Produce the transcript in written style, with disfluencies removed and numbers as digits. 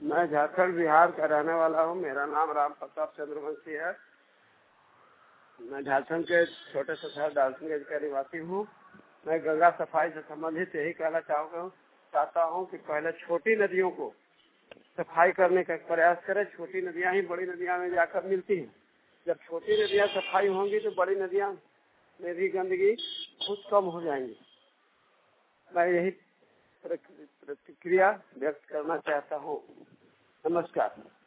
मैं झारखंड बिहार का रहने वाला हूँ। मेरा नाम राम प्रताप चंद्रवंशी है। मैं झारखंड के छोटे से शहर डाल्टनगंज का निवासी हूँ। मैं गंगा सफाई से संबंधित यही कहना चाहता हूँ कि पहले छोटी नदियों को सफाई करने का प्रयास करें। छोटी नदियाँ ही बड़ी नदियाँ में जाकर मिलती हैं। जब छोटी नदियाँ सफाई होंगी तो बड़ी नदियाँ में भी गंदगी बहुत कम हो जाएंगी। मैं यही प्रतिक्रिया व्यक्त करना चाहता हूँ। नमस्कार।